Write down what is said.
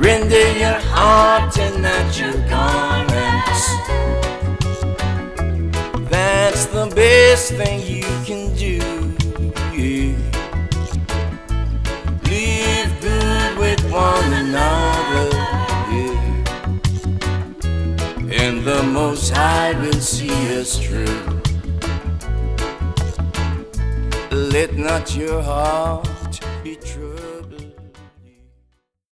Render your heart and not your garments. That's the best thing you can do, yeah. Live good with one another, yeah. And the Most High will see us through. Let not your heart